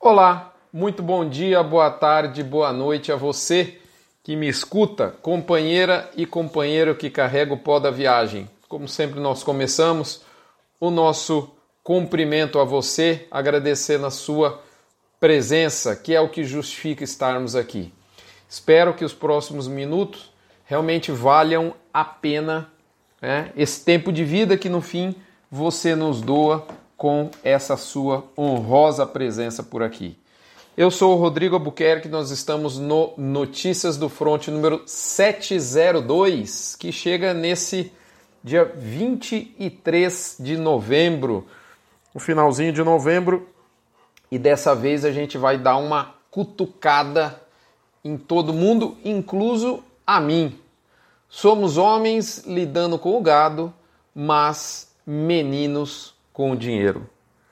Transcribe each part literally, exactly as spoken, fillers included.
Olá, muito bom dia, boa tarde, boa noite a você que me escuta, companheira e companheiro que carrega o pó da viagem. Como sempre nós começamos o nosso cumprimento a você, agradecendo a sua presença, que é o que justifica estarmos aqui. Espero que os próximos minutos realmente valham a pena, né, esse tempo de vida que no fim você nos doa com essa sua honrosa presença por aqui. Eu sou o Rodrigo Albuquerque, nós estamos no Notícias do Front número setecentos e dois, que chega nesse dia vinte e três de novembro, no finalzinho de novembro, e dessa vez a gente vai dar uma cutucada em todo mundo, incluso a mim. Somos homens lidando com o gado, mas meninos com o dinheiro.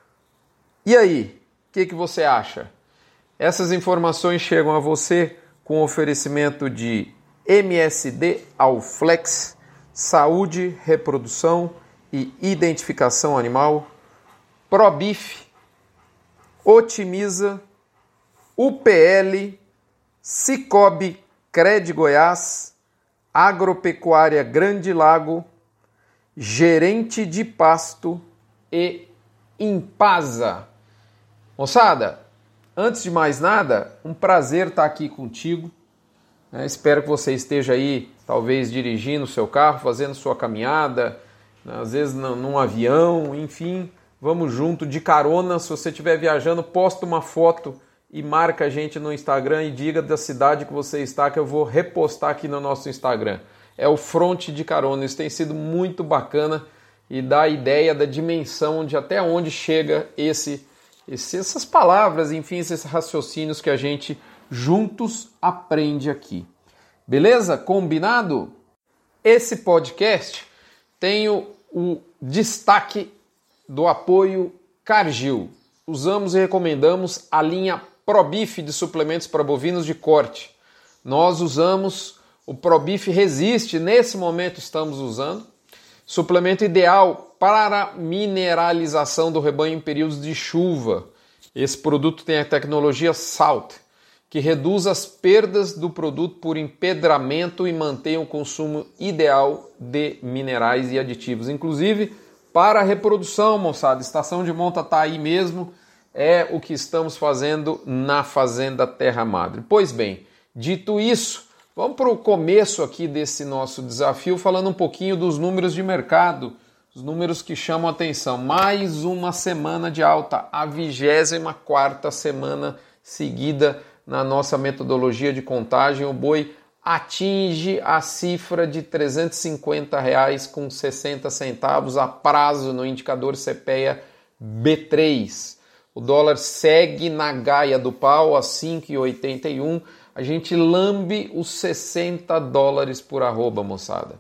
E aí, o que, que você acha? Essas informações chegam a você com oferecimento de M S D Alflex, Saúde, Reprodução e Identificação Animal, ProBif, Otimiza, U P L, Cicobi, Cred Goiás, Agropecuária Grande Lago, Gerente de Pasto e Impasa. Moçada, antes de mais nada, um prazer estar aqui contigo. É, espero que você esteja aí, talvez dirigindo o seu carro, fazendo sua caminhada, né, às vezes num avião, enfim, vamos junto de carona. Se você estiver viajando, posta uma foto e marca a gente no Instagram e diga da cidade que você está, que eu vou repostar aqui no nosso Instagram. É o Front de Carona. Isso tem sido muito bacana e dá a ideia da dimensão de até onde chega esse, esse, essas palavras, enfim, esses raciocínios que a gente juntos aprende aqui. Beleza? Combinado? Esse podcast tem o, o destaque do apoio Cargill. Usamos e recomendamos a linha ProBif de suplementos para bovinos de corte. Nós usamos o ProBif Resiste, nesse momento estamos usando. Suplemento ideal para mineralização do rebanho em períodos de chuva. Esse produto tem a tecnologia Salt, que reduz as perdas do produto por empedramento e mantém o consumo ideal de minerais e aditivos. Inclusive, para a reprodução, moçada, estação de monta está aí mesmo, é o que estamos fazendo na Fazenda Terra Madre. Pois bem, dito isso, vamos para o começo aqui desse nosso desafio, falando um pouquinho dos números de mercado, os números que chamam a atenção. Mais uma semana de alta, a vigésima quarta semana seguida na nossa metodologia de contagem. O boi atinge a cifra de trezentos e cinquenta reais com sessenta centavos a prazo no indicador CPEA B três. O dólar segue na gaia do pau a cinco reais e oitenta e um centavos. A gente lambe os sessenta dólares por arroba, moçada.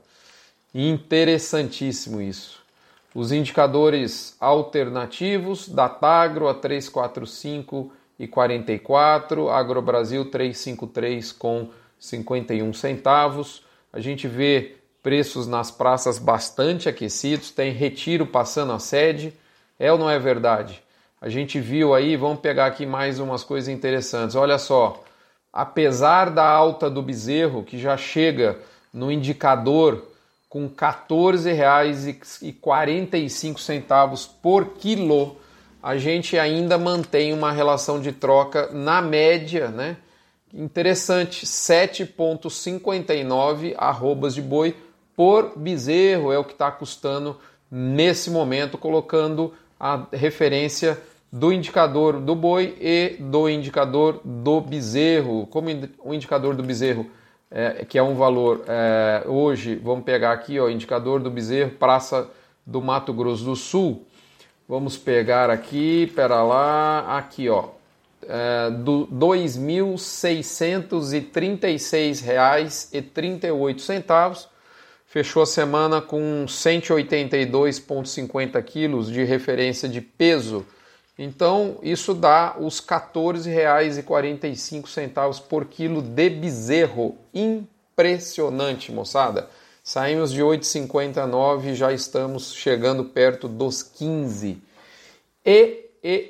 Interessantíssimo isso. Os indicadores alternativos, Datagro a trezentos e quarenta e cinco e quarenta e quatro, AgroBrasil trezentos e cinquenta e três com cinquenta e um centavos. A gente vê preços nas praças bastante aquecidos, tem Retiro passando a sede. É ou não é verdade? A gente viu aí, vamos pegar aqui mais umas coisas interessantes. Olha só. Apesar da alta do bezerro, que já chega no indicador com quatorze reais e quarenta e cinco centavos por quilo, a gente ainda mantém uma relação de troca na média, né? Interessante, sete vírgula cinquenta e nove arrobas de boi por bezerro é o que está custando nesse momento, colocando a referência do indicador do boi e do indicador do bezerro. Como o indicador do bezerro, é, que é um valor, é, hoje, vamos pegar aqui, ó, indicador do bezerro, Praça do Mato Grosso do Sul. Vamos pegar aqui, pera lá, aqui, ó, é, do dois mil seiscentos e trinta e seis reais e trinta e oito centavos. Fechou a semana com cento e oitenta e dois vírgula cinquenta quilos de referência de peso. Então, isso dá os quatorze reais e quarenta e cinco centavos por quilo de bezerro. Impressionante, moçada. Saímos de oito reais e cinquenta e nove e já estamos chegando perto dos quinze. E, e, e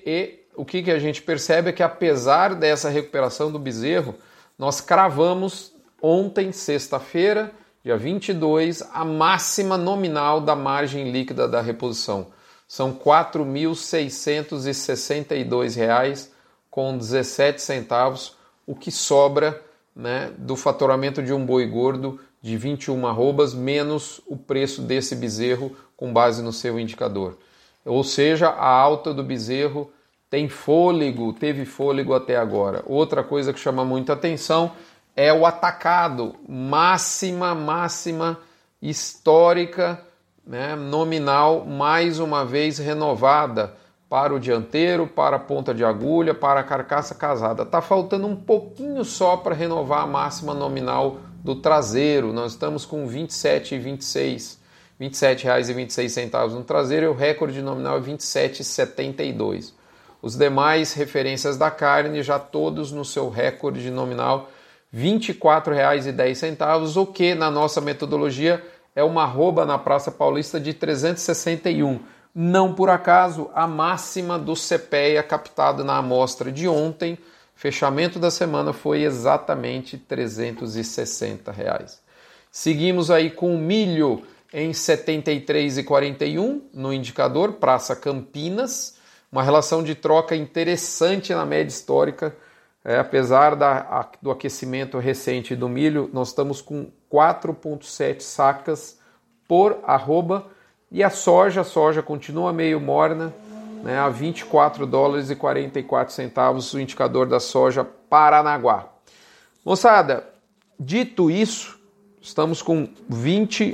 o que, que a gente percebe é que apesar dessa recuperação do bezerro, nós cravamos ontem, sexta-feira, dia vinte e dois, a máxima nominal da margem líquida da reposição. São quatro mil seiscentos e sessenta e dois reais com dezessete centavos, o que sobra, né, do faturamento de um boi gordo de vinte e uma arrobas, menos o preço desse bezerro com base no seu indicador. Ou seja, a alta do bezerro tem fôlego, teve fôlego até agora. Outra coisa que chama muita atenção é o atacado, máxima, máxima histórica, né, nominal, mais uma vez renovada para o dianteiro, para a ponta de agulha, para a carcaça casada. Está faltando um pouquinho só para renovar a máxima nominal do traseiro. Nós estamos com vinte e sete reais e vinte e seis, vinte e sete reais e vinte e seis centavos no traseiro e o recorde nominal é vinte e sete reais e setenta e dois centavos. Os demais referências da carne já todos no seu recorde nominal vinte e quatro reais e dez centavos, o que na nossa metodologia é uma arroba na Praça Paulista de trezentos e sessenta e um. Não por acaso, a máxima do C P E A captada na amostra de ontem, fechamento da semana, foi exatamente trezentos e sessenta reais. Seguimos aí com o milho em setenta e três reais e quarenta e um no indicador, Praça Campinas, uma relação de troca interessante na média histórica. É, apesar da, a, do aquecimento recente do milho, nós estamos com quatro vírgula sete sacas por arroba, e a soja, a soja continua meio morna, né, a vinte e quatro dólares e quarenta e quatro centavos, o indicador da soja Paranaguá. Moçada, dito isso, estamos com vinte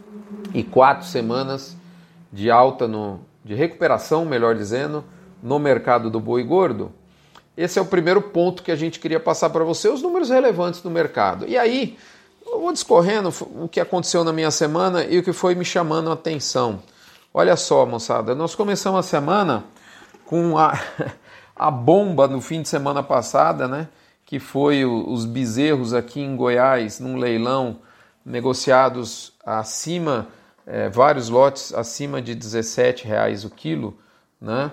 e quatro semanas de alta, no, de recuperação, melhor dizendo, no mercado do boi gordo. Esse é o primeiro ponto que a gente queria passar para você, os números relevantes do mercado. E aí, eu vou discorrendo o que aconteceu na minha semana e o que foi me chamando a atenção. Olha só, moçada, nós começamos a semana com a, a bomba no fim de semana passada, né? Que foi o, os bezerros aqui em Goiás, num leilão, negociados acima, é, vários lotes acima de dezessete reais o quilo, né?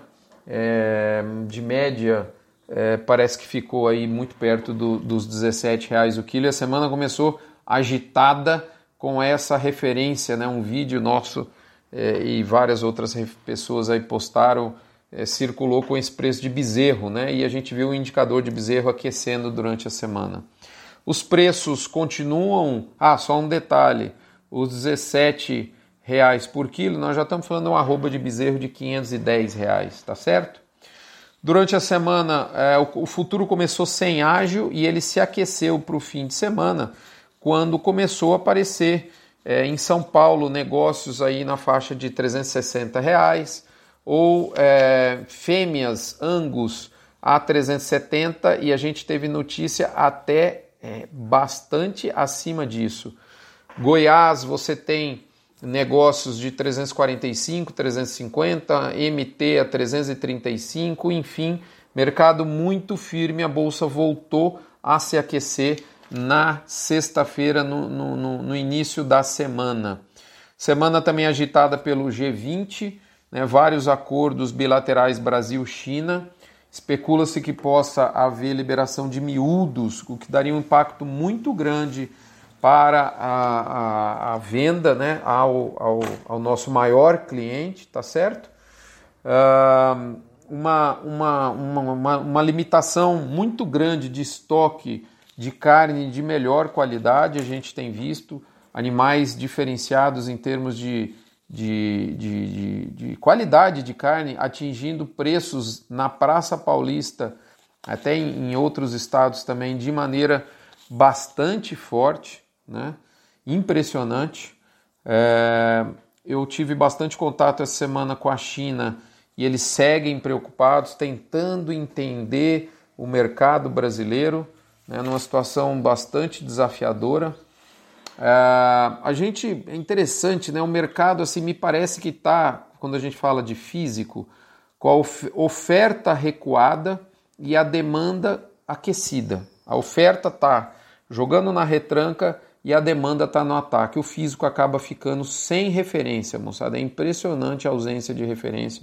É, de média... É, parece que ficou aí muito perto do, dos dezessete reais o quilo, e a semana começou agitada com essa referência, né? Um vídeo nosso é, e várias outras pessoas aí postaram, é, circulou com esse preço de bezerro, né? E a gente viu o indicador de bezerro aquecendo durante a semana. Os preços continuam... Ah, só um detalhe, os dezessete reais por quilo, nós já estamos falando de uma arroba de bezerro de quinhentos e dez reais, tá certo? Durante a semana, é, o, o futuro começou sem ágio e ele se aqueceu para o fim de semana, quando começou a aparecer é, em São Paulo negócios aí na faixa de trezentos e sessenta reais, ou é, fêmeas Angus a trezentos e setenta, e a gente teve notícia até é, bastante acima disso. Goiás, você tem negócios de trezentos e quarenta e cinco, trezentos e cinquenta, M T a trezentos e trinta e cinco, enfim, mercado muito firme, a bolsa voltou a se aquecer na sexta-feira, no, no, no início da semana. Semana também agitada pelo G vinte, né, vários acordos bilaterais Brasil-China, especula-se que possa haver liberação de miúdos, o que daria um impacto muito grande para a, a, a venda, né, ao, ao, ao nosso maior cliente, tá certo? Uh, uma, uma, uma, uma limitação muito grande de estoque de carne de melhor qualidade, a gente tem visto animais diferenciados em termos de, de, de, de, de qualidade de carne, atingindo preços na Praça Paulista, até em, em outros estados também, de maneira bastante forte, né? Impressionante. É, eu tive bastante contato essa semana com a China e eles seguem preocupados, tentando entender o mercado brasileiro, né, numa situação bastante desafiadora. É, a gente, é interessante, né? O mercado, assim, me parece que está, quando a gente fala de físico, com a of- oferta recuada e a demanda aquecida. A oferta está jogando na retranca e a demanda está no ataque. O físico acaba ficando sem referência, moçada. É impressionante a ausência de referência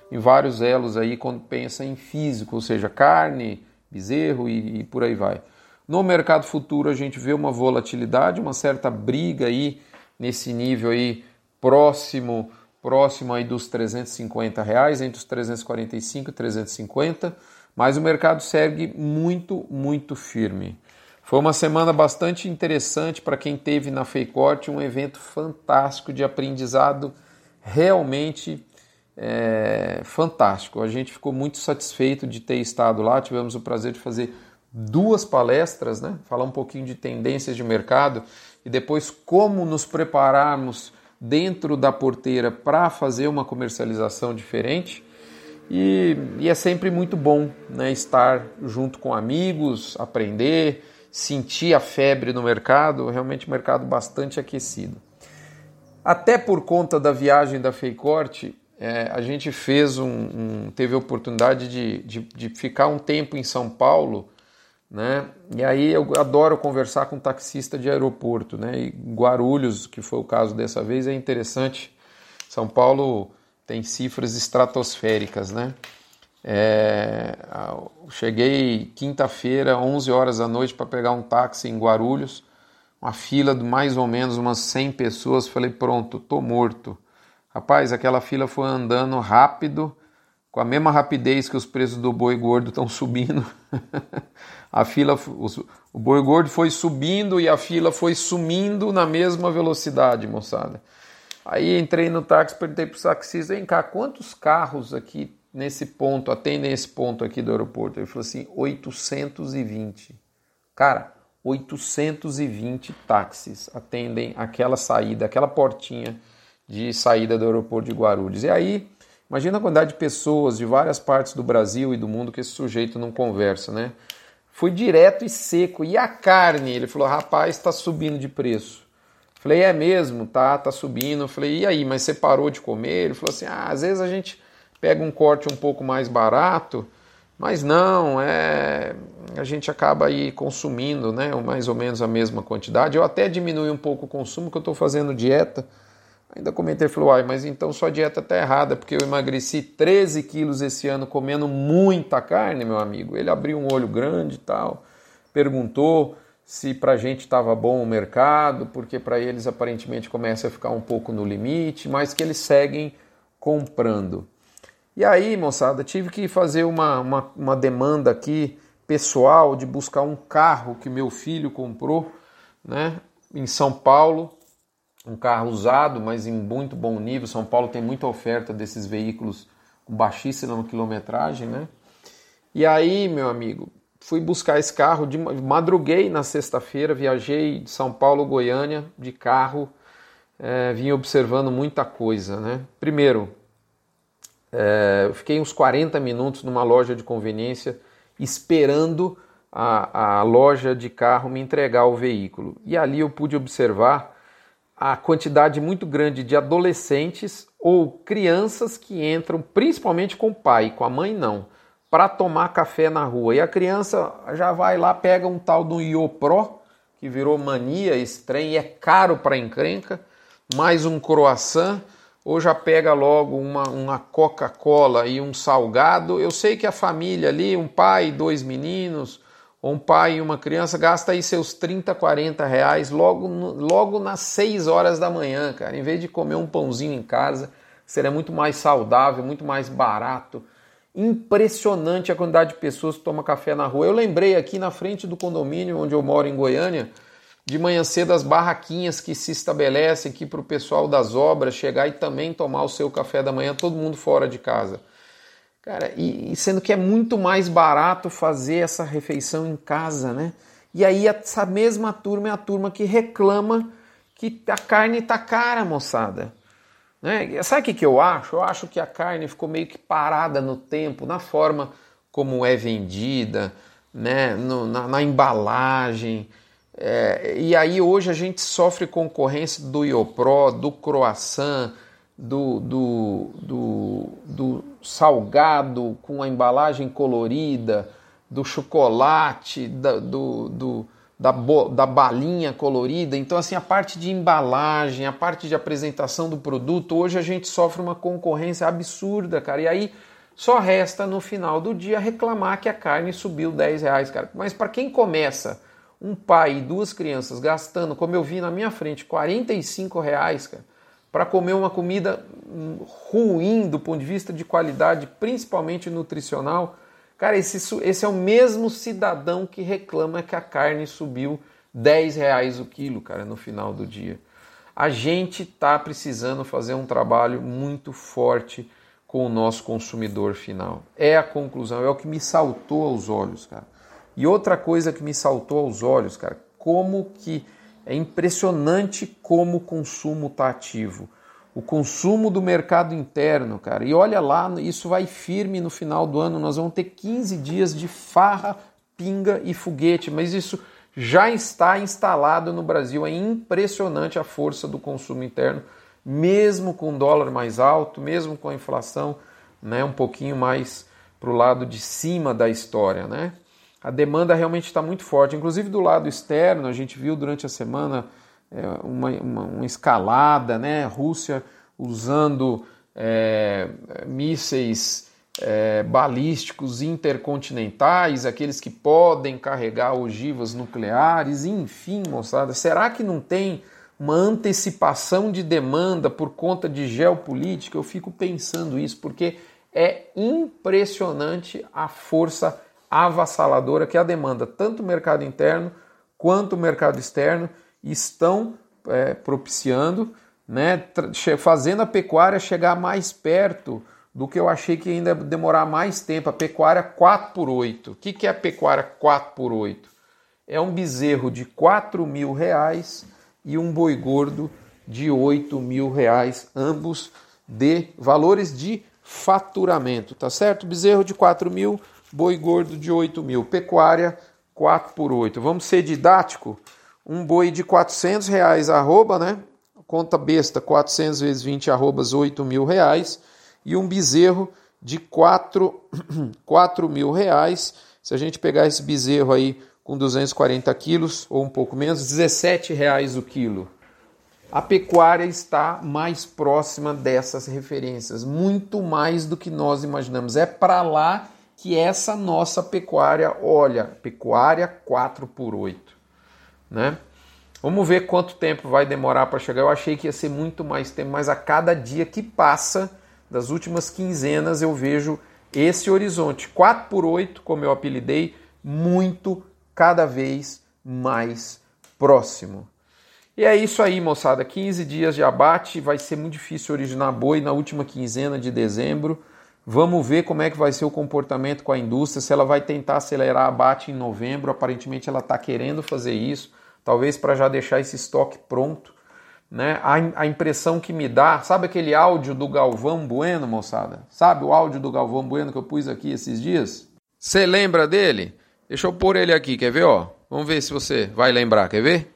em vários elos aí quando pensa em físico, ou seja, carne, bezerro e, e por aí vai. No mercado futuro a gente vê uma volatilidade, uma certa briga aí nesse nível aí próximo, próximo aí dos trezentos e cinquenta reais, entre os trezentos e quarenta e cinco e trezentos e cinquenta, mas o mercado segue muito, muito firme. Foi uma semana bastante interessante para quem teve na Feicorte, um evento fantástico de aprendizado, realmente é, fantástico. A gente ficou muito satisfeito de ter estado lá, tivemos o prazer de fazer duas palestras, né? Falar um pouquinho de tendências de mercado e depois como nos prepararmos dentro da porteira para fazer uma comercialização diferente. E, e é sempre muito bom, né, estar junto com amigos, aprender, sentir a febre no mercado, realmente um mercado bastante aquecido. Até por conta da viagem da Feicorte, é, a gente fez um, um, teve a oportunidade de, de, de ficar um tempo em São Paulo, né? E aí eu adoro conversar com taxista de aeroporto, né? E Guarulhos, que foi o caso dessa vez, é interessante. São Paulo tem cifras estratosféricas, né? É, cheguei quinta-feira, onze horas da noite, para pegar um táxi em Guarulhos, uma fila de mais ou menos umas cem pessoas. Falei, pronto, tô morto. Rapaz, aquela fila foi andando rápido, com a mesma rapidez que os preços do boi gordo estão subindo. A fila, o boi gordo foi subindo e a fila foi sumindo na mesma velocidade, moçada. Aí entrei no táxi, perguntei para o taxista, vem cá, quantos carros aqui nesse ponto, atendem esse ponto aqui do aeroporto? Ele falou assim, oitocentos e vinte. Cara, oitocentos e vinte táxis atendem aquela saída, aquela portinha de saída do aeroporto de Guarulhos. E aí, imagina a quantidade de pessoas de várias partes do Brasil e do mundo que esse sujeito não conversa, né? Fui direto e seco. E a carne? Ele falou, rapaz, está subindo de preço. Falei, é mesmo? Tá, tá subindo. Falei, e aí, mas você parou de comer? Ele falou assim, ah, às vezes a gente pega um corte um pouco mais barato, mas não, é, a gente acaba aí consumindo, né, mais ou menos a mesma quantidade. Eu até diminui um pouco o consumo, que eu estou fazendo dieta. Ainda comentei, falei, uai, mas então sua dieta está errada, porque eu emagreci treze quilos esse ano comendo muita carne, meu amigo. Ele abriu um olho grande e tal, perguntou se para a gente estava bom o mercado, porque para eles aparentemente começa a ficar um pouco no limite, mas que eles seguem comprando. E aí, moçada, tive que fazer uma, uma, uma demanda aqui pessoal de buscar um carro que meu filho comprou, né, em São Paulo, um carro usado, mas em muito bom nível. São Paulo tem muita oferta desses veículos com baixíssima quilometragem, né? E aí, meu amigo, fui buscar esse carro, de, madruguei na sexta-feira, viajei de São Paulo, Goiânia, de carro, é, vim observando muita coisa, né? Primeiro, é, eu fiquei uns quarenta minutos numa loja de conveniência esperando a, a loja de carro me entregar o veículo. E ali eu pude observar a quantidade muito grande de adolescentes ou crianças que entram, principalmente com o pai, com a mãe não, para tomar café na rua. E a criança já vai lá, pega um tal do Iopro, que virou mania, estranho, e é caro para encrenca, mais um croissant, ou já pega logo uma, uma Coca-Cola e um salgado. Eu sei que a família ali, um pai e dois meninos, ou um pai e uma criança, gasta aí seus trinta, quarenta reais logo, logo nas seis horas da manhã, cara. Em vez de comer um pãozinho em casa, seria muito mais saudável, muito mais barato. Impressionante a quantidade de pessoas que tomam café na rua. Eu lembrei aqui na frente do condomínio onde eu moro em Goiânia, de manhã cedo as barraquinhas que se estabelecem aqui para o pessoal das obras chegar e também tomar o seu café da manhã, todo mundo fora de casa. Cara, e, e sendo que é muito mais barato fazer essa refeição em casa, né? E aí essa mesma turma é a turma que reclama que a carne tá cara, moçada. Né? Sabe o que, que eu acho? Eu acho que a carne ficou meio que parada no tempo, na forma como é vendida, né? no, na, na embalagem. É, e aí hoje a gente sofre concorrência do Iopro, do croissant, do, do, do, do salgado com a embalagem colorida, do chocolate, da, do, do, da, bo, da balinha colorida. Então, assim, a parte de embalagem, a parte de apresentação do produto, hoje a gente sofre uma concorrência absurda, cara. E aí só resta no final do dia reclamar que a carne subiu dez reais, cara. Mas para quem começa, um pai e duas crianças gastando, como eu vi na minha frente, quarenta e cinco reais, cara, para comer uma comida ruim do ponto de vista de qualidade, principalmente nutricional, cara, esse, esse é o mesmo cidadão que reclama que a carne subiu dez reais o quilo, cara, no final do dia. A gente está precisando fazer um trabalho muito forte com o nosso consumidor final. É a conclusão, é o que me saltou aos olhos, cara. E outra coisa que me saltou aos olhos, cara, como que é impressionante como o consumo está ativo. O consumo do mercado interno, cara. E olha lá, isso vai firme no final do ano. Nós vamos ter quinze dias de farra, pinga e foguete. Mas isso já está instalado no Brasil. É impressionante a força do consumo interno, mesmo com o dólar mais alto, mesmo com a inflação, né, um pouquinho mais para o lado de cima da história, né? A demanda realmente está muito forte. Inclusive do lado externo, a gente viu durante a semana é, uma, uma, uma escalada, né? Rússia usando é, mísseis é, balísticos intercontinentais, aqueles que podem carregar ogivas nucleares, enfim, moçada. Será que não tem uma antecipação de demanda por conta de geopolítica? Eu fico pensando isso, porque é impressionante a força avassaladora que a demanda, tanto o mercado interno quanto o mercado externo, estão é, propiciando, né, fazendo a pecuária chegar mais perto do que eu achei que ainda ia demorar mais tempo, a pecuária quatro por oito. O que, que é a pecuária quatro por oito? É um bezerro de quatro mil reais e um boi gordo de oito mil reais, ambos de valores de faturamento, tá certo? Bezerro de quatro mil, boi gordo de oito mil, pecuária quatro por oito. Vamos ser didático? Um boi de quatrocentos reais, arroba, né? Conta besta, quatrocentos vezes vinte, arrobas, oito mil reais. E um bezerro de quatro mil reais. Se a gente pegar esse bezerro aí com duzentos e quarenta quilos, ou um pouco menos, dezessete reais o quilo. A pecuária está mais próxima dessas referências, muito mais do que nós imaginamos. É para lá que essa nossa pecuária olha, pecuária quatro por oito, né? Vamos ver quanto tempo vai demorar para chegar. Eu achei que ia ser muito mais tempo, mas a cada dia que passa, das últimas quinzenas, eu vejo esse horizonte. quatro por oito, como eu apelidei, muito, cada vez mais próximo. E é isso aí, moçada. quinze dias de abate, vai ser muito difícil originar boi na última quinzena de dezembro. Vamos ver como é que vai ser o comportamento com a indústria, se ela vai tentar acelerar abate em novembro. Aparentemente ela está querendo fazer isso, talvez para já deixar esse estoque pronto, né? A, a impressão que me dá, sabe aquele áudio do Galvão Bueno, moçada? Sabe o áudio do Galvão Bueno que eu pus aqui esses dias? Você lembra dele? Deixa eu pôr ele aqui, quer ver? Ó? Vamos ver se você vai lembrar, quer ver?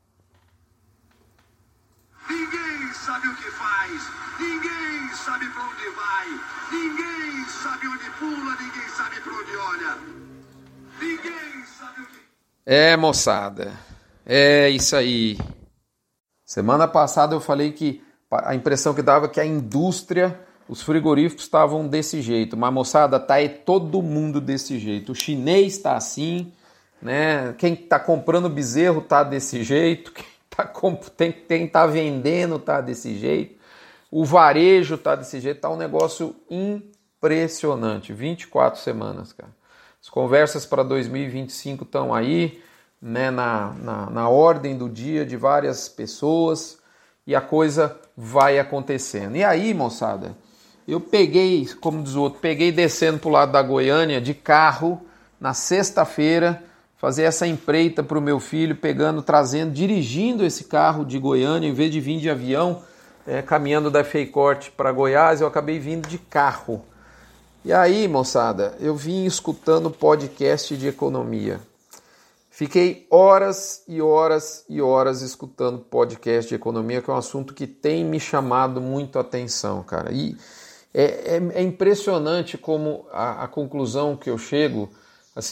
Ninguém sabe o que faz, ninguém sabe para onde vai, ninguém sabe onde pula, ninguém sabe para onde olha, ninguém sabe o que... É, moçada, é isso aí. Semana passada eu falei que a impressão que dava é que a indústria, os frigoríficos estavam desse jeito, mas, moçada, tá aí todo mundo desse jeito. O chinês está assim, né? Quem está comprando bezerro tá desse jeito, quem tá, comp... tem, quem tá vendendo tá desse jeito, o varejo tá desse jeito, tá um negócio impressionante. vinte e quatro semanas, cara. As conversas para dois mil e vinte e cinco estão aí, né, na, na, na ordem do dia de várias pessoas, e a coisa vai acontecendo. E aí, moçada, eu peguei, como diz o outro, peguei descendo para o lado da Goiânia de carro na sexta-feira, fazer essa empreita para o meu filho, pegando, trazendo, dirigindo esse carro de Goiânia, em vez de vir de avião, é, caminhando da Feicorte para Goiás, eu acabei vindo de carro. E aí, moçada, eu vim escutando podcast de economia. Fiquei horas e horas e horas escutando podcast de economia, que é um assunto que tem me chamado muito a atenção, cara. E é, é, é impressionante como a, a conclusão que eu chego, assim,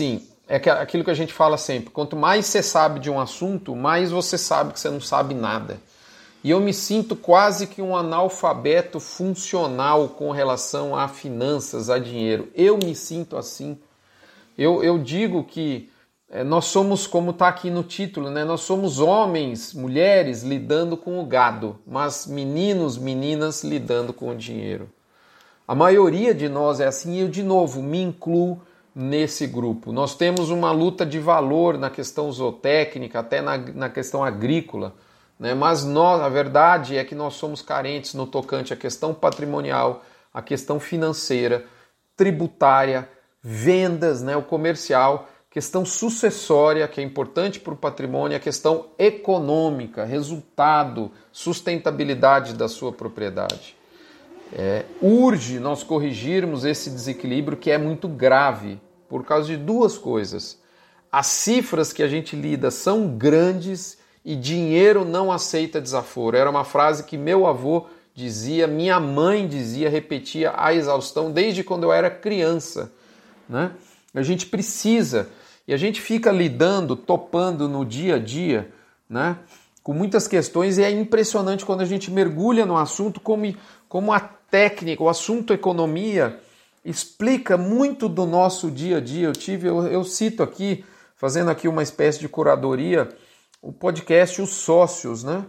é aquilo que a gente fala sempre, quanto mais você sabe de um assunto, mais você sabe que você não sabe nada. E eu me sinto quase que um analfabeto funcional com relação a finanças, a dinheiro. Eu me sinto assim. Eu, eu digo que é, nós somos, como está aqui no título, né? Nós somos homens, mulheres lidando com o gado, mas meninos, meninas lidando com o dinheiro. A maioria de nós é assim e eu, de novo, me incluo nesse grupo. Nós temos uma luta de valor na questão zootécnica, até na, na questão agrícola, né? Mas nós, a verdade é que nós somos carentes no tocante à questão patrimonial, à questão financeira, tributária, vendas, né? O comercial, questão sucessória, que é importante para o patrimônio, a questão econômica, resultado, sustentabilidade da sua propriedade. É, urge nós corrigirmos esse desequilíbrio que é muito grave, por causa de duas coisas. As cifras que a gente lida são grandes e dinheiro não aceita desaforo. Era uma frase que meu avô dizia, minha mãe dizia, repetia à exaustão desde quando eu era criança, né? A gente precisa, e a gente fica lidando, topando no dia a dia, né, com muitas questões, e é impressionante quando a gente mergulha no assunto, como, como a técnica, o assunto economia, explica muito do nosso dia a dia. Eu tive, eu, eu cito aqui, fazendo aqui uma espécie de curadoria, o podcast Os Sócios, né?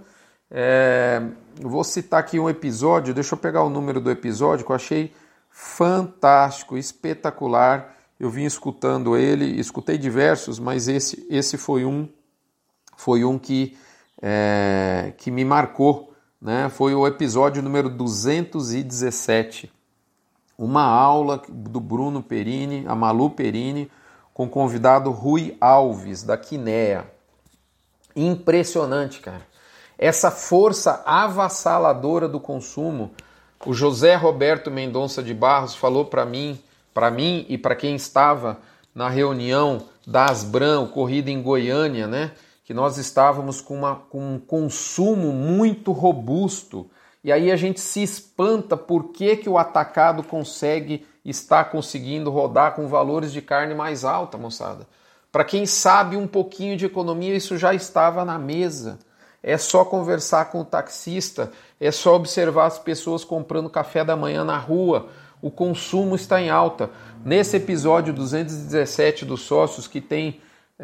É, eu vou citar aqui um episódio, deixa eu pegar o número do episódio, que eu achei fantástico, espetacular. Eu vim escutando ele, escutei diversos, mas esse, esse foi um, foi um que, é, que me marcou, né? Foi o episódio número duzentos e dezessete. Uma aula do Bruno Perini, a Malu Perini, com o convidado Rui Alves, da Quinea. Impressionante, cara. Essa força avassaladora do consumo. O José Roberto Mendonça de Barros falou para mim, para mim e para quem estava na reunião da Asbram, ocorrida em Goiânia, né, que nós estávamos com, uma, com um consumo muito robusto. E aí a gente se espanta por que, que o atacado consegue estar conseguindo rodar com valores de carne mais alta, moçada. Para quem sabe um pouquinho de economia, isso já estava na mesa. É só conversar com o taxista, é só observar as pessoas comprando café da manhã na rua. O consumo está em alta. Nesse episódio duzentos e dezessete dos Sócios, que tem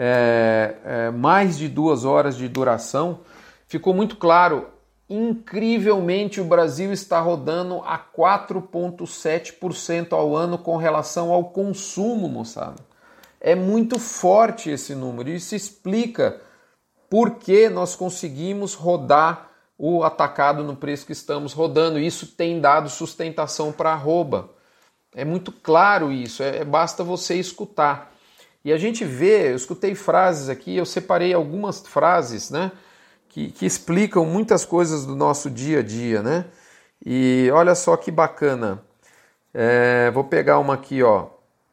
é, é, mais de duas horas de duração, ficou muito claro. Incrivelmente, o Brasil está rodando a quatro vírgula sete por cento ao ano com relação ao consumo, moçada. É muito forte esse número. Isso explica por que nós conseguimos rodar o atacado no preço que estamos rodando. Isso tem dado sustentação para a arroba. É muito claro isso, é, basta você escutar. E a gente vê, eu escutei frases aqui, eu separei algumas frases, né, que, que explicam muitas coisas do nosso dia a dia, né? E olha só que bacana. É, vou pegar uma aqui, ó.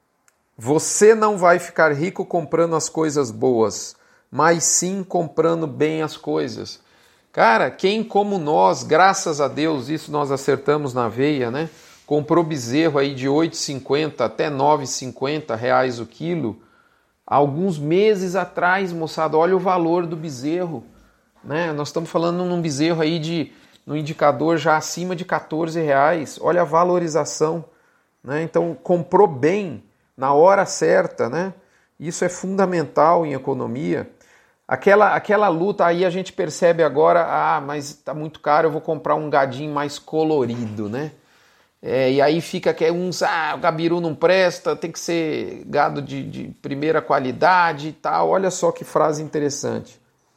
Você não vai ficar rico comprando as coisas boas, mas sim comprando bem as coisas. Cara, quem como nós, graças a Deus, isso nós acertamos na veia, né? Comprou bezerro aí de oito reais e cinquenta até nove reais e cinquenta reais o quilo. Alguns meses atrás, moçada, olha o valor do bezerro, né? Nós estamos falando num bezerro aí de, no indicador já acima de quatorze reais. Olha a valorização, né? Então, comprou bem, na hora certa, né? Isso é fundamental em economia. Aquela, aquela luta aí a gente percebe agora, ah, mas está muito caro, eu vou comprar um gadinho mais colorido, né? É, e aí fica que uns, ah, o gabiru não presta, tem que ser gado de, de primeira qualidade e tal. Olha só que frase interessante.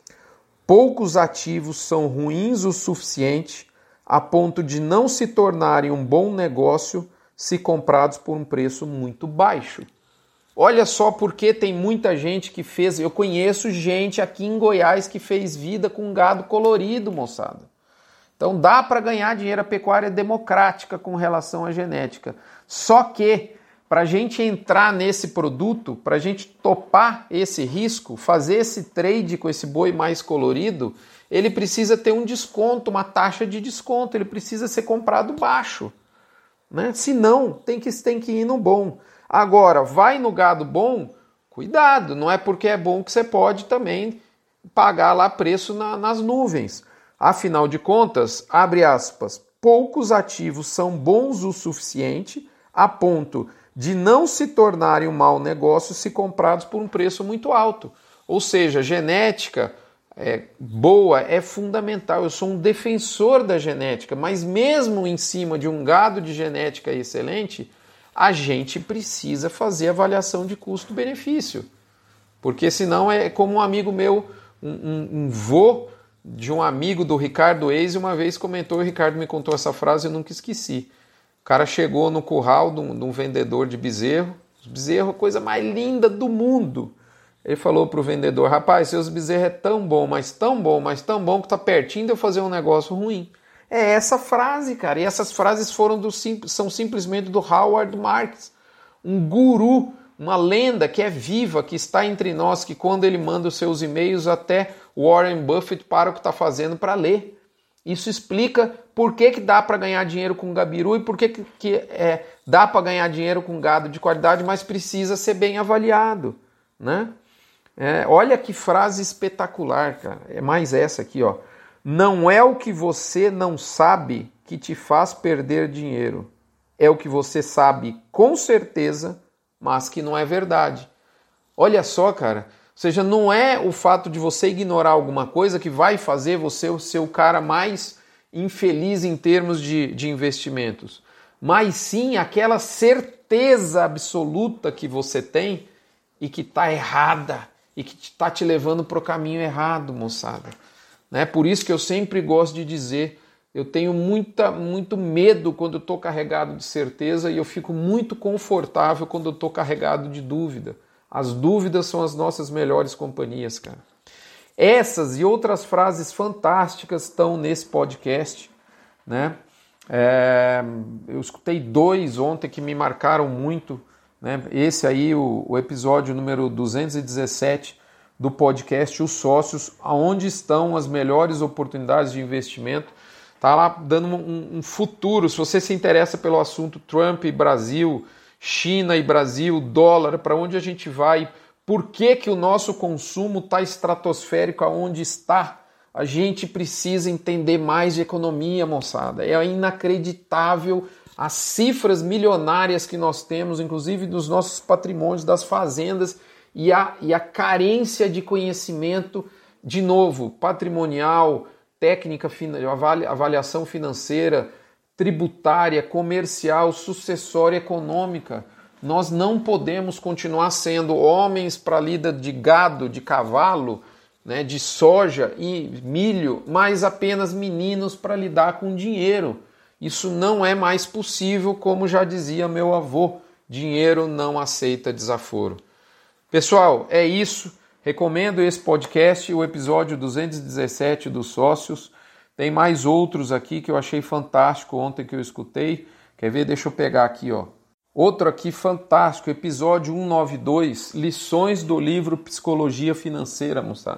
Poucos ativos são ruins o suficiente a ponto de não se tornarem um bom negócio se comprados por um preço muito baixo. Olha só porque tem muita gente que fez... Eu conheço gente aqui em Goiás que fez vida com gado colorido, moçada. Então dá para ganhar dinheiro, a pecuária democrática com relação à genética. Só que para a gente entrar nesse produto, para a gente topar esse risco, fazer esse trade com esse boi mais colorido, ele precisa ter um desconto, uma taxa de desconto, ele precisa ser comprado baixo, né? Se não, tem que, tem que ir no bom. Agora, vai no gado bom Cuidado, não é porque é bom que você pode também pagar lá preço na, nas nuvens. Afinal de contas, abre aspas, poucos ativos são bons o suficiente a ponto de não se tornarem um mau negócio se comprados por um preço muito alto. Ou seja, genética é, boa é fundamental. Eu sou um defensor da genética, mas mesmo em cima de um gado de genética excelente, a gente precisa fazer avaliação de custo-benefício. Porque senão é como um amigo meu, um, um, um vô de um amigo do Ricardo Eise, uma vez comentou, e o Ricardo me contou essa frase e eu nunca esqueci. O cara chegou no curral de um, de um vendedor de bezerro, bezerro, a coisa mais linda do mundo. Ele falou para o vendedor, rapaz, seus bezerros é tão bom, mas tão bom, mas tão bom que tá pertinho de eu fazer um negócio ruim. É essa frase, cara, e essas frases foram do, são simplesmente do Howard Marks, um guru, uma lenda que é viva, que está entre nós, que quando ele manda os seus e-mails, até Warren Buffett para o que está fazendo para ler. Isso explica por que, que dá para ganhar dinheiro com gabiru e por que, que, que é, dá para ganhar dinheiro com gado de qualidade, mas precisa ser bem avaliado, né? É, olha que frase espetacular, cara. É mais essa aqui, ó. Não é o que você não sabe que te faz perder dinheiro. É o que você sabe com certeza, mas que não é verdade. Olha só, cara. Ou seja, não é o fato de você ignorar alguma coisa que vai fazer você ser o cara mais infeliz em termos de, de investimentos. Mas sim aquela certeza absoluta que você tem e que está errada e que está te levando para o caminho errado, moçada. Né? Por isso que eu sempre gosto de dizer, eu tenho muita, muito medo quando eu estou carregado de certeza e eu fico muito confortável quando eu estou carregado de dúvida. As dúvidas são as nossas melhores companhias, cara. Essas e outras frases fantásticas estão nesse podcast, né? É, eu escutei dois ontem que me marcaram muito, né? Esse aí, o, o episódio número duzentos e dezessete do podcast Os Sócios, aonde estão as melhores oportunidades de investimento. Tá lá dando um, um futuro, se você se interessa pelo assunto Trump e Brasil, China e Brasil, dólar, para onde a gente vai, por que, que o nosso consumo está estratosférico aonde está. A gente precisa entender mais de economia, moçada. É inacreditável as cifras milionárias que nós temos, inclusive dos nossos patrimônios, das fazendas, e a, e a carência de conhecimento, de novo, patrimonial, técnica, avaliação financeira, tributária, comercial, sucessória, econômica. Nós não podemos continuar sendo homens para lida de gado, de cavalo, né, de soja e milho, mas apenas meninos para lidar com dinheiro. Isso não é mais possível, como já dizia meu avô, dinheiro não aceita desaforo. Pessoal, é isso. Recomendo esse podcast, o episódio duzentos e dezessete dos Sócios. Tem mais outros aqui que eu achei fantástico ontem que eu escutei. Quer ver? Deixa eu pegar aqui, ó. Outro aqui fantástico, episódio cento e noventa e dois, lições do livro Psicologia Financeira, moçada.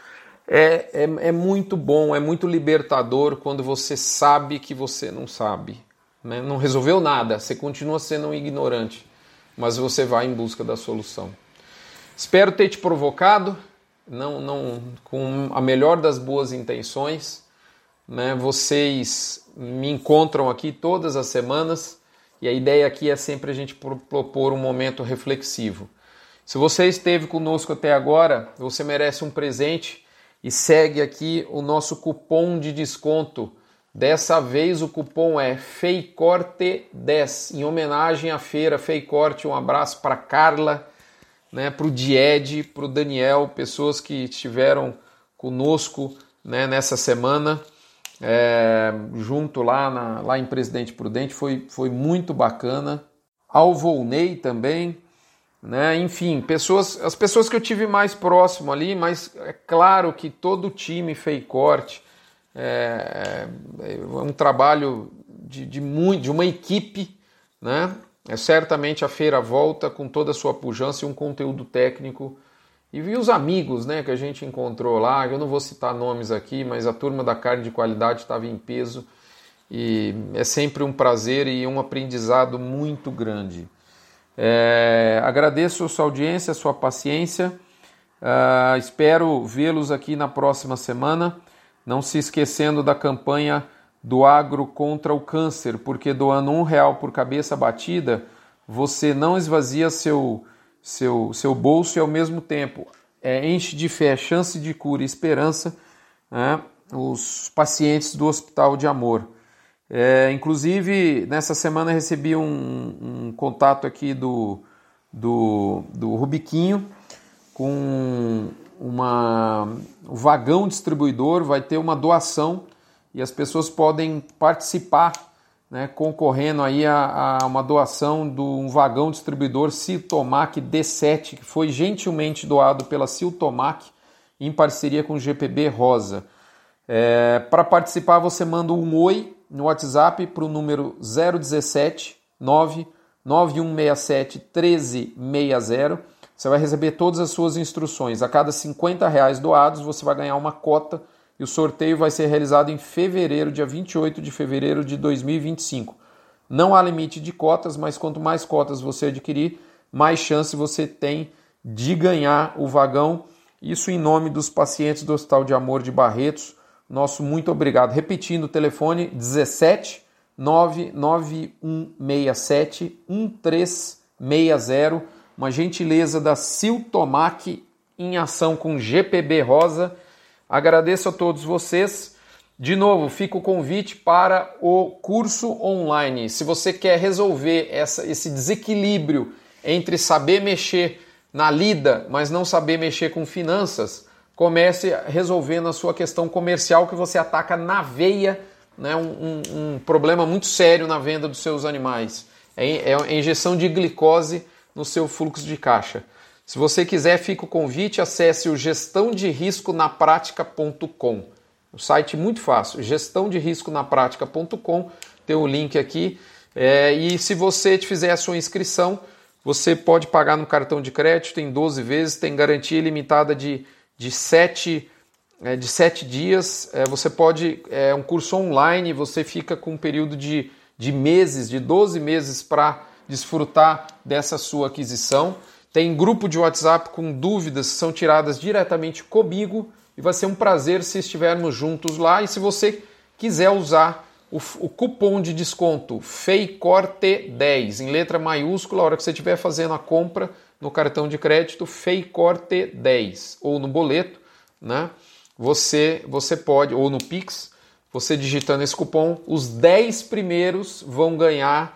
É, é, é muito bom, é muito libertador quando você sabe que você não sabe. Né? Não resolveu nada, você continua sendo um ignorante, mas você vai em busca da solução. Espero ter te provocado, não, não, com a melhor das boas intenções. Né? Vocês me encontram aqui todas as semanas e a ideia aqui é sempre a gente propor um momento reflexivo. Se você esteve conosco até agora, você merece um presente e segue aqui o nosso cupom de desconto. Dessa vez o cupom é FEICORTE dez, em homenagem à feira FEICORTE. Um abraço para Carla, né, para o Died, para o Daniel, pessoas que estiveram conosco, né, nessa semana, é, junto lá, na, lá em Presidente Prudente, foi, foi muito bacana. Ao Volney também, né, enfim, pessoas, as pessoas que eu tive mais próximo ali, mas é claro que todo o time FEICORTE é, é um trabalho de, de, muito, de uma equipe, né? É, certamente a feira volta com toda a sua pujança e um conteúdo técnico. E vi os amigos, né, que a gente encontrou lá, eu não vou citar nomes aqui, mas a turma da carne de qualidade estava em peso. E é sempre um prazer e um aprendizado muito grande. É, agradeço a sua audiência, a sua paciência. Uh, espero vê-los aqui na próxima semana. Não se esquecendo da campanha do Agro contra o Câncer, porque doando um real por cabeça batida, você não esvazia seu, seu, seu bolso e ao mesmo tempo é, enche de fé, chance de cura e esperança, né, os pacientes do Hospital de Amor. É, inclusive, nessa semana recebi um, um contato aqui do, do, do Rubiquinho com uma, um vagão distribuidor, vai ter uma doação e as pessoas podem participar, né, concorrendo aí a, a uma doação de um vagão distribuidor Siltomac D sete, que foi gentilmente doado pela Siltomac em parceria com o G P B Rosa. É, para participar, você manda um oi no WhatsApp para o número zero um sete nove nove um seis sete um três seis zero. Você vai receber todas as suas instruções. A cada cinquenta reais doados, você vai ganhar uma cota e o sorteio vai ser realizado em fevereiro, dia vinte e oito de fevereiro de dois mil e vinte e cinco. Não há limite de cotas, mas quanto mais cotas você adquirir, mais chance você tem de ganhar o vagão. Isso em nome dos pacientes do Hospital de Amor de Barretos. Nosso muito obrigado. Repetindo o telefone, dezessete nove nove um seis sete um três seis zero. Uma gentileza da Siltomac em ação com G P B Rosa. Agradeço a todos vocês. De novo, fica o convite para o curso online. Se você quer resolver essa, esse desequilíbrio entre saber mexer na lida, mas não saber mexer com finanças, comece resolvendo a sua questão comercial, que você ataca na veia, né, um, um, um problema muito sério na venda dos seus animais. É, é a injeção de glicose no seu fluxo de caixa. Se você quiser, fica o convite, acesse o gestão de risco na prática ponto com. O site muito fácil, gestão de risco na prática ponto com, tem o link aqui. É, e se você fizer a sua inscrição, você pode pagar no cartão de crédito em doze vezes, tem garantia ilimitada de de sete, é, de sete dias, é, você pode, é um curso online, você fica com um período de, de meses, de doze meses para desfrutar dessa sua aquisição. Tem grupo de WhatsApp com dúvidas que são tiradas diretamente comigo e vai ser um prazer se estivermos juntos lá. E se você quiser usar o, o cupom de desconto F E I C O R T dez em letra maiúscula, a hora que você estiver fazendo a compra no cartão de crédito F E I C O R T dez ou no boleto, né? Você, você pode, ou no Pix, você digitando esse cupom, os dez primeiros vão ganhar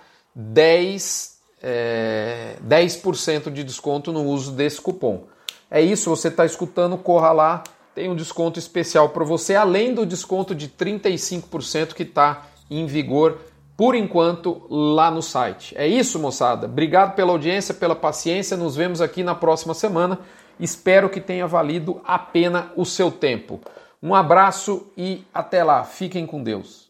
dez, é, dez por cento de desconto no uso desse cupom. É isso, você está escutando, corra lá, tem um desconto especial para você, além do desconto de trinta e cinco por cento que está em vigor por enquanto lá no site. É isso, moçada. Obrigado pela audiência, pela paciência. Nos vemos aqui na próxima semana. Espero que tenha valido a pena o seu tempo. Um abraço e até lá. Fiquem com Deus.